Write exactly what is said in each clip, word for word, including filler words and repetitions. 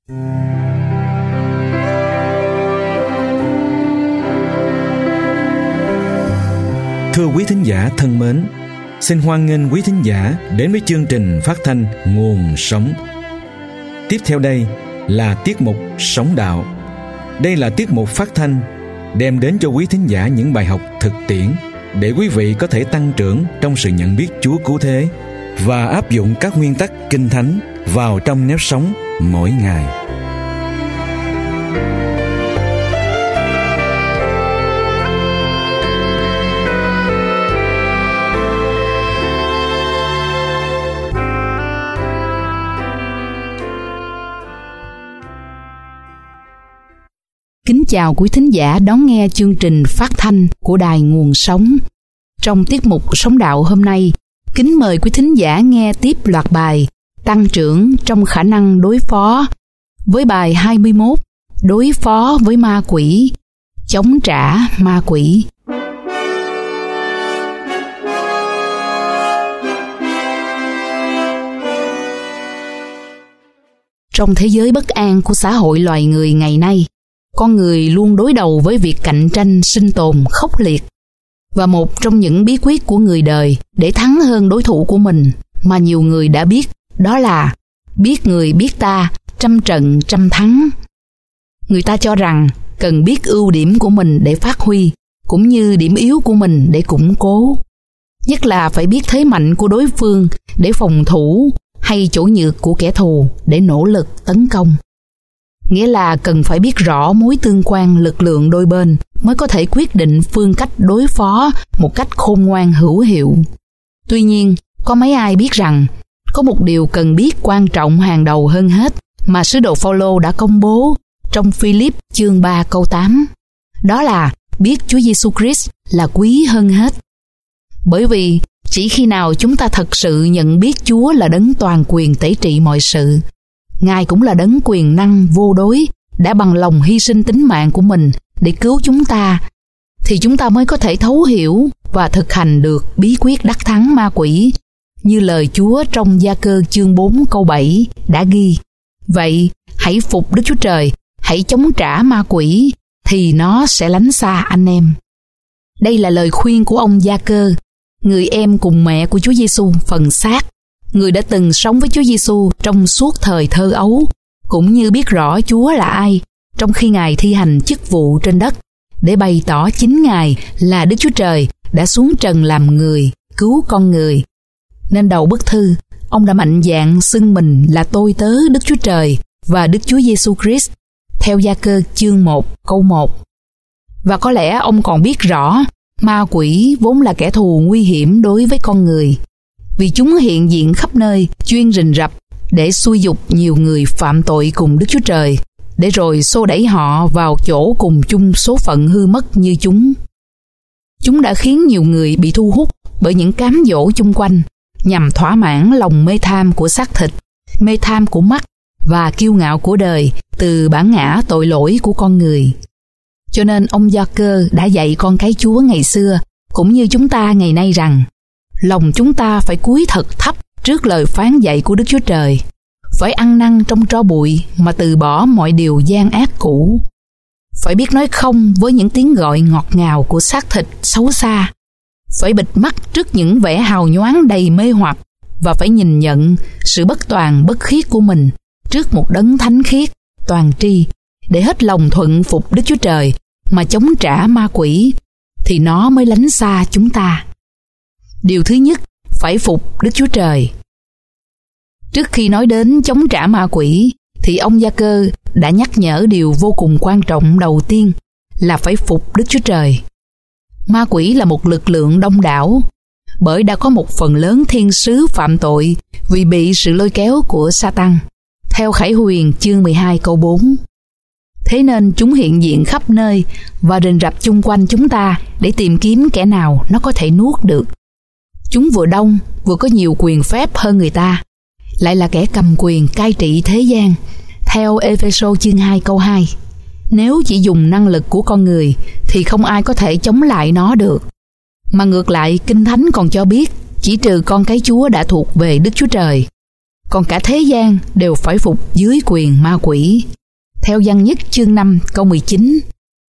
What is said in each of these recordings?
Thưa quý thính giả thân mến, xin hoan nghênh quý thính giả đến với chương trình phát thanh Nguồn Sống. Tiếp theo đây là tiết mục Sống Đạo. Đây là tiết mục phát thanh đem đến cho quý thính giả những bài học thực tiễn để quý vị có thể tăng trưởng trong sự nhận biết Chúa cứu thế và áp dụng các nguyên tắc Kinh Thánh vào trong nếp sống mỗi ngày. Kính chào quý thính giả đón nghe chương trình phát thanh của Đài Nguồn Sống. Trong tiết mục Sống Đạo hôm nay, kính mời quý thính giả nghe tiếp loạt bài Tăng trưởng trong khả năng đối phó với bài hai mươi mốt, Đối phó với ma quỷ, chống trả ma quỷ. Trong thế giới bất an của xã hội loài người ngày nay, con người luôn đối đầu với việc cạnh tranh sinh tồn khốc liệt. Và một trong những bí quyết của người đời để thắng hơn đối thủ của mình mà nhiều người đã biết, đó là biết người biết ta, trăm trận trăm thắng. Người ta cho rằng cần biết ưu điểm của mình để phát huy, cũng như điểm yếu của mình để củng cố. Nhất là phải biết thế mạnh của đối phương để phòng thủ, hay chỗ nhược của kẻ thù để nỗ lực tấn công. Nghĩa là cần phải biết rõ mối tương quan lực lượng đôi bên mới có thể quyết định phương cách đối phó một cách khôn ngoan hữu hiệu. Tuy nhiên, có mấy ai biết rằng có một điều cần biết quan trọng hàng đầu hơn hết mà sứ đồ Phao-lô đã công bố trong Phi-líp chương ba câu tám. Đó là biết Chúa Giêsu Christ là quý hơn hết. Bởi vì chỉ khi nào chúng ta thật sự nhận biết Chúa là đấng toàn quyền tể trị mọi sự, Ngài cũng là đấng quyền năng vô đối, đã bằng lòng hy sinh tính mạng của mình để cứu chúng ta, thì chúng ta mới có thể thấu hiểu và thực hành được bí quyết đắc thắng ma quỷ, như lời Chúa trong Gia-cơ chương bốn câu bảy đã ghi. Vậy, hãy phục Đức Chúa Trời, hãy chống trả ma quỷ, thì nó sẽ lánh xa anh em. Đây là lời khuyên của ông Gia-cơ, người em cùng mẹ của Chúa Giêsu phần xác, người đã từng sống với Chúa Giêsu trong suốt thời thơ ấu, cũng như biết rõ Chúa là ai trong khi Ngài thi hành chức vụ trên đất, để bày tỏ chính Ngài là Đức Chúa Trời đã xuống trần làm người, cứu con người. Nên đầu bức thư, ông đã mạnh dạn xưng mình là tôi tớ Đức Chúa Trời và Đức Chúa Giêsu Christ, theo Gia-cơ chương một câu một. Và có lẽ ông còn biết rõ, ma quỷ vốn là kẻ thù nguy hiểm đối với con người, vì chúng hiện diện khắp nơi, chuyên rình rập để xui dục nhiều người phạm tội cùng Đức Chúa Trời, để rồi xô đẩy họ vào chỗ cùng chung số phận hư mất như chúng. Chúng đã khiến nhiều người bị thu hút bởi những cám dỗ chung quanh, nhằm thỏa mãn lòng mê tham của xác thịt, mê tham của mắt và kiêu ngạo của đời từ bản ngã tội lỗi của con người. Cho nên ông Gia-cơ đã dạy con cái Chúa ngày xưa, cũng như chúng ta ngày nay rằng, lòng chúng ta phải cúi thật thấp trước lời phán dạy của Đức Chúa Trời, phải ăn năn trong tro bụi mà từ bỏ mọi điều gian ác cũ, phải biết nói không với những tiếng gọi ngọt ngào của xác thịt xấu xa, phải bịt mắt trước những vẻ hào nhoáng đầy mê hoặc, và phải nhìn nhận sự bất toàn bất khiết của mình trước một đấng thánh khiết, toàn tri, để hết lòng thuận phục Đức Chúa Trời mà chống trả ma quỷ, thì nó mới lánh xa chúng ta. Điều thứ nhất, phải phục Đức Chúa Trời. Trước khi nói đến chống trả ma quỷ, thì ông Gia-cơ đã nhắc nhở điều vô cùng quan trọng đầu tiên là phải phục Đức Chúa Trời. Ma quỷ là một lực lượng đông đảo, bởi đã có một phần lớn thiên sứ phạm tội vì bị sự lôi kéo của Sa-tăng, theo Khải Huyền chương mười hai câu bốn. Thế nên chúng hiện diện khắp nơi và rình rập chung quanh chúng ta để tìm kiếm kẻ nào nó có thể nuốt được. Chúng vừa đông, vừa có nhiều quyền phép hơn người ta, lại là kẻ cầm quyền cai trị thế gian, theo Ê-phê-sô chương hai câu hai. Nếu chỉ dùng năng lực của con người thì không ai có thể chống lại nó được. Mà ngược lại, Kinh Thánh còn cho biết chỉ trừ con cái Chúa đã thuộc về Đức Chúa Trời, còn cả thế gian đều phải phục dưới quyền ma quỷ. Theo Văn Nhất chương năm câu mười chín.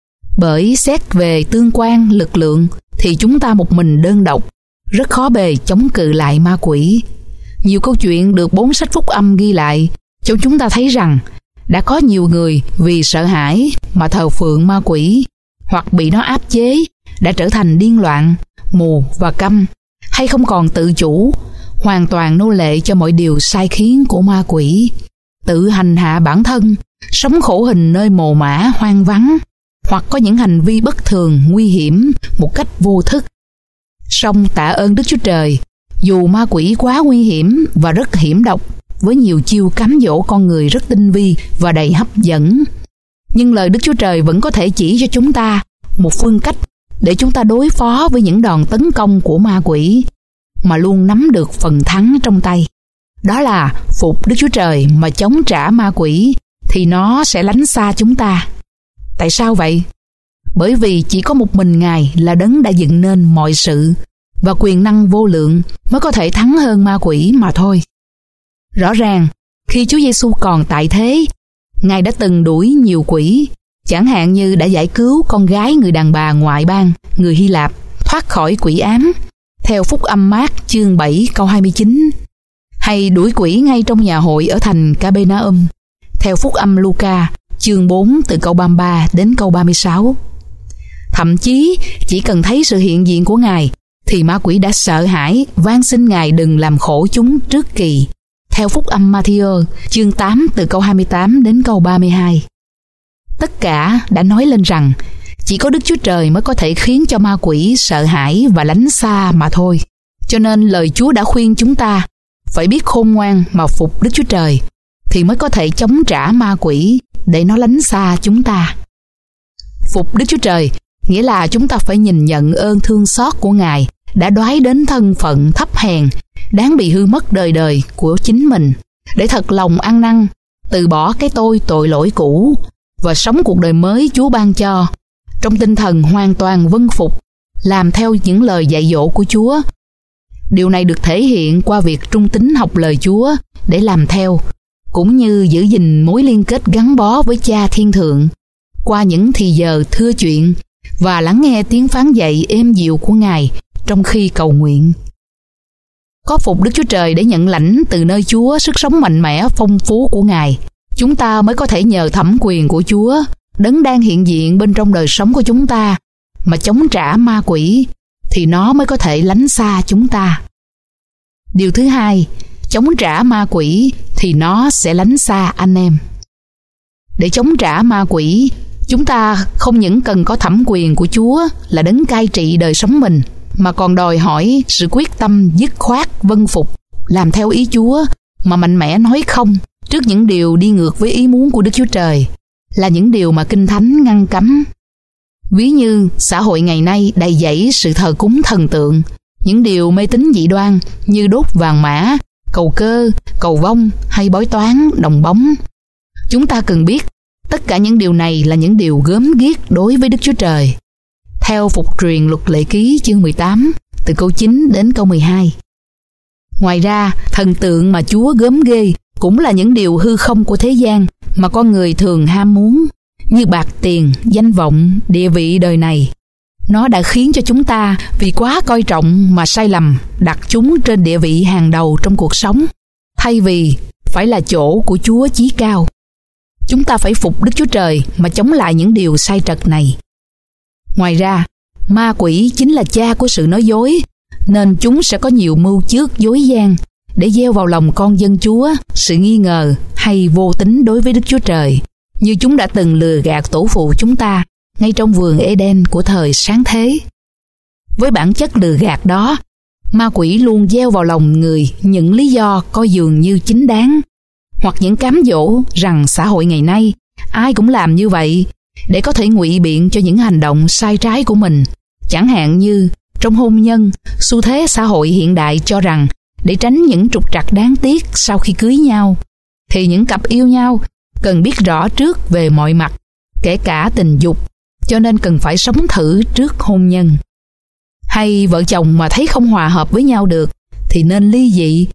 Bởi xét về tương quan lực lượng thì chúng ta một mình đơn độc, rất khó bề chống cự lại ma quỷ. Nhiều câu chuyện được bốn sách phúc âm ghi lại cho chúng ta thấy rằng đã có nhiều người vì sợ hãi mà thờ phượng ma quỷ, hoặc bị nó áp chế, đã trở thành điên loạn, mù và câm, hay không còn tự chủ, hoàn toàn nô lệ cho mọi điều sai khiến của ma quỷ, tự hành hạ bản thân, sống khổ hình nơi mồ mả hoang vắng, hoặc có những hành vi bất thường, nguy hiểm một cách vô thức. Song tạ ơn Đức Chúa Trời, dù ma quỷ quá nguy hiểm và rất hiểm độc, với nhiều chiêu cám dỗ con người rất tinh vi và đầy hấp dẫn, nhưng lời Đức Chúa Trời vẫn có thể chỉ cho chúng ta một phương cách để chúng ta đối phó với những đòn tấn công của ma quỷ, mà luôn nắm được phần thắng trong tay. Đó là phục Đức Chúa Trời mà chống trả ma quỷ, thì nó sẽ lánh xa chúng ta. Tại sao vậy? Bởi vì chỉ có một mình Ngài là đấng đã dựng nên mọi sự, và quyền năng vô lượng mới có thể thắng hơn ma quỷ mà thôi. Rõ ràng, khi Chúa Giêsu còn tại thế, Ngài đã từng đuổi nhiều quỷ, chẳng hạn như đã giải cứu con gái người đàn bà ngoại bang, người Hy Lạp, thoát khỏi quỷ ám, theo Phúc âm Mác chương bảy câu hai mươi chín, hay đuổi quỷ ngay trong nhà hội ở thành Capernaum, theo Phúc âm Luca chương bốn từ câu ba mươi ba đến câu ba mươi sáu. Thậm chí chỉ cần thấy sự hiện diện của Ngài thì ma quỷ đã sợ hãi, van xin Ngài đừng làm khổ chúng trước kỳ, theo Phúc âm Ma-thi-ơ chương tám từ câu hai mươi tám đến câu ba mươi hai. Tất cả đã nói lên rằng chỉ có Đức Chúa Trời mới có thể khiến cho ma quỷ sợ hãi và lánh xa mà thôi. Cho nên lời Chúa đã khuyên chúng ta phải biết khôn ngoan mà phục Đức Chúa Trời, thì mới có thể chống trả ma quỷ để nó lánh xa chúng ta. Phục Đức Chúa Trời nghĩa là chúng ta phải nhìn nhận ơn thương xót của Ngài đã đoái đến thân phận thấp hèn, đáng bị hư mất đời đời của chính mình, để thật lòng ăn năn, từ bỏ cái tôi tội lỗi cũ và sống cuộc đời mới Chúa ban cho, trong tinh thần hoàn toàn vâng phục, làm theo những lời dạy dỗ của Chúa. Điều này được thể hiện qua việc trung tín học lời Chúa để làm theo, cũng như giữ gìn mối liên kết gắn bó với Cha Thiên Thượng qua những thì giờ thưa chuyện và lắng nghe tiếng phán dạy êm dịu của Ngài trong khi cầu nguyện. Có phục Đức Chúa Trời để nhận lãnh từ nơi Chúa sức sống mạnh mẽ phong phú của Ngài, chúng ta mới có thể nhờ thẩm quyền của Chúa, đấng đang hiện diện bên trong đời sống của chúng ta, mà chống trả ma quỷ, thì nó mới có thể lánh xa chúng ta. Điều thứ hai, chống trả ma quỷ thì nó sẽ lánh xa anh em. Để chống trả ma quỷ, chúng ta không những cần có thẩm quyền của Chúa là đấng cai trị đời sống mình, mà còn đòi hỏi sự quyết tâm dứt khoát vâng phục, làm theo ý Chúa, mà mạnh mẽ nói không trước những điều đi ngược với ý muốn của Đức Chúa Trời, là những điều mà Kinh Thánh ngăn cấm. Ví như xã hội ngày nay đầy dẫy sự thờ cúng thần tượng, những điều mê tín dị đoan như đốt vàng mã, cầu cơ, cầu vong hay bói toán, đồng bóng. Chúng ta cần biết tất cả những điều này là những điều gớm ghiếc đối với Đức Chúa Trời. Theo Phục truyền Luật Lệ Ký chương mười tám, từ câu chín đến câu mười hai. Ngoài ra, thần tượng mà Chúa gớm ghê cũng là những điều hư không của thế gian mà con người thường ham muốn, như bạc tiền, danh vọng, địa vị đời này. Nó đã khiến cho chúng ta vì quá coi trọng mà sai lầm đặt chúng trên địa vị hàng đầu trong cuộc sống, thay vì phải là chỗ của Chúa chí cao. Chúng ta phải phục Đức Chúa Trời mà chống lại những điều sai trật này. Ngoài ra, ma quỷ chính là cha của sự nói dối, nên chúng sẽ có nhiều mưu chước dối gian để gieo vào lòng con dân Chúa sự nghi ngờ hay vô tín đối với Đức Chúa Trời, như chúng đã từng lừa gạt tổ phụ chúng ta ngay trong vườn Eden của thời sáng thế. Với bản chất lừa gạt đó, ma quỷ luôn gieo vào lòng người những lý do coi dường như chính đáng, hoặc những cám dỗ rằng xã hội ngày nay ai cũng làm như vậy, để có thể ngụy biện cho những hành động sai trái của mình. Chẳng hạn như trong hôn nhân, xu thế xã hội hiện đại cho rằng để tránh những trục trặc đáng tiếc sau khi cưới nhau, thì những cặp yêu nhau cần biết rõ trước về mọi mặt, kể cả tình dục, cho nên cần phải sống thử trước hôn nhân. Hay vợ chồng mà thấy không hòa hợp với nhau được thì nên ly dị,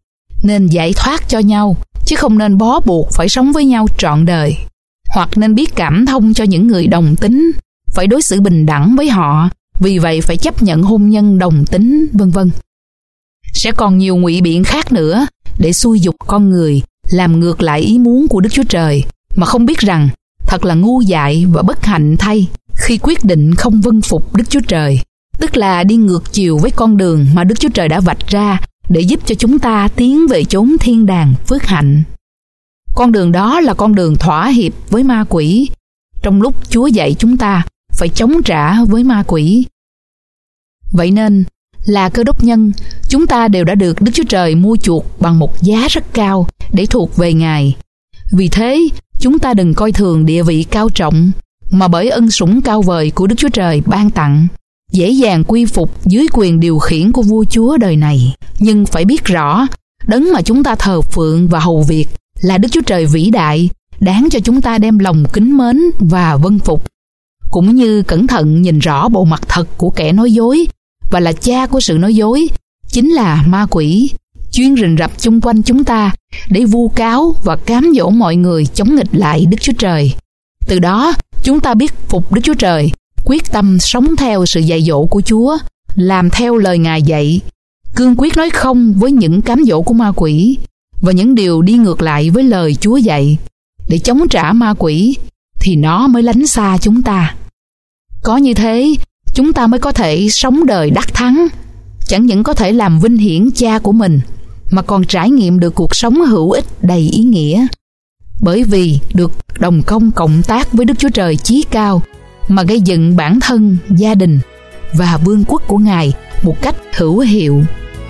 nên giải thoát cho nhau, chứ không nên bó buộc phải sống với nhau trọn đời. Hoặc nên biết cảm thông cho những người đồng tính, phải đối xử bình đẳng với họ, vì vậy phải chấp nhận hôn nhân đồng tính, vân vân. Sẽ còn nhiều ngụy biện khác nữa để xui dục con người làm ngược lại ý muốn của Đức Chúa Trời, mà không biết rằng thật là ngu dại và bất hạnh thay khi quyết định không vâng phục Đức Chúa Trời, tức là đi ngược chiều với con đường mà Đức Chúa Trời đã vạch ra để giúp cho chúng ta tiến về chốn thiên đàng phước hạnh. Con đường đó là con đường thỏa hiệp với ma quỷ, trong lúc Chúa dạy chúng ta phải chống trả với ma quỷ. Vậy nên, là Cơ Đốc nhân, chúng ta đều đã được Đức Chúa Trời mua chuộc bằng một giá rất cao để thuộc về Ngài. Vì thế, chúng ta đừng coi thường địa vị cao trọng, mà bởi ân sủng cao vời của Đức Chúa Trời ban tặng, dễ dàng quy phục dưới quyền điều khiển của vua chúa đời này. Nhưng phải biết rõ, đấng mà chúng ta thờ phượng và hầu việc là Đức Chúa Trời vĩ đại, đáng cho chúng ta đem lòng kính mến và vâng phục. Cũng như cẩn thận nhìn rõ bộ mặt thật của kẻ nói dối, và là cha của sự nói dối, chính là ma quỷ, chuyên rình rập chung quanh chúng ta để vu cáo và cám dỗ mọi người chống nghịch lại Đức Chúa Trời. Từ đó, chúng ta biết phục Đức Chúa Trời, quyết tâm sống theo sự dạy dỗ của Chúa, làm theo lời Ngài dạy, cương quyết nói không với những cám dỗ của ma quỷ và những điều đi ngược lại với lời Chúa dạy, để chống trả ma quỷ, thì nó mới lánh xa chúng ta. Có như thế, chúng ta mới có thể sống đời đắc thắng, chẳng những có thể làm vinh hiển cha của mình, mà còn trải nghiệm được cuộc sống hữu ích đầy ý nghĩa. Bởi vì được đồng công cộng tác với Đức Chúa Trời chí cao, mà gây dựng bản thân, gia đình và vương quốc của Ngài một cách hữu hiệu.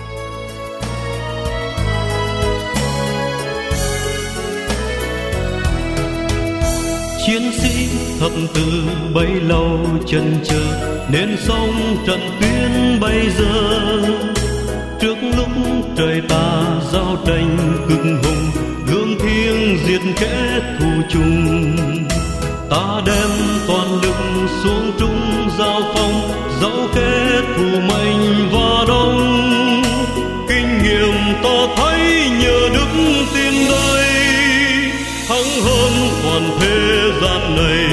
Chiến sĩ thập tự bấy lâu chần chờ, nên sống trận tuyến bây giờ. Trước lúc trời ta giao tranh cực hùng, gương thiêng diệt kẻ thù chung, ta đem toàn lực xuống trung giao phong, dẫu kẻ thù mạnh và đông. Kinh nghiệm ta thấy nhờ đức tin đây, thắng hơn toàn thế gian này.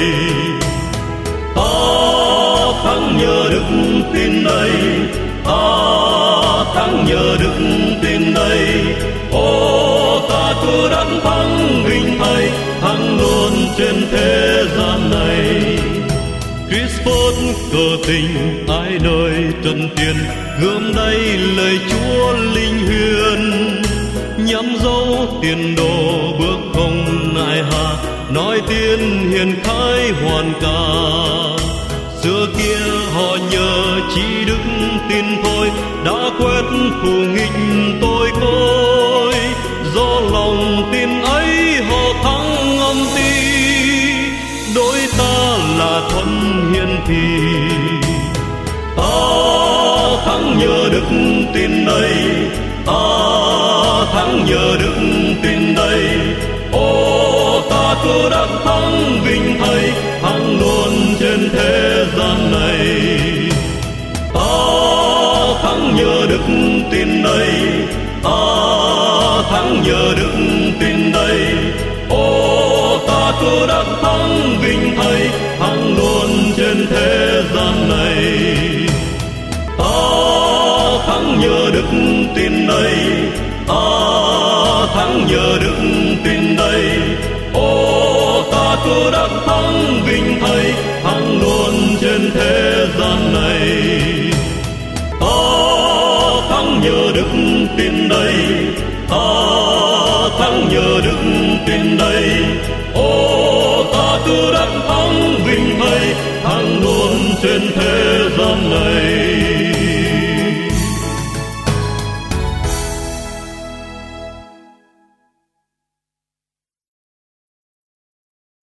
Ta thắng nhờ đức tin đây, ta thắng nhờ đức tin đây. Ô ta cứ đặng thắng vinh thay, thắng luôn trên thế gian này. Christ phốt cờ tình ai nơi trần tiền, gươm đây lời Chúa linh huyền, nhắm dấu tiền đồ bước không nại hà, nói tiên hiền khai hoàn ca. Xưa kia họ nhờ chỉ đức tin thôi, đã quét thù nghịch tôi côi. Do lòng tin ấy họ thắng âm ti, đối ta là thuận hiền thì. Ta thắng nhờ đức tin đây, ta thắng nhờ đức tin đây. Ô ta cứ đắc thắng vinh thay, thắng luôn trên thế gian này. Ta thắng nhờ đức tin đây, ta thắng nhờ đức tin đây. Ô ta cứ đắc thắng vinh thay, thắng luôn trên thế gian này. Ta thắng nhờ đức tin đây, ta thắng nhờ đức tin đây. Ô ta cứ đắc thắng vinh thay, thắng luôn trên thế gian này. Ta thắng nhờ đức tin đây, ta thắng nhờ đức tin đây.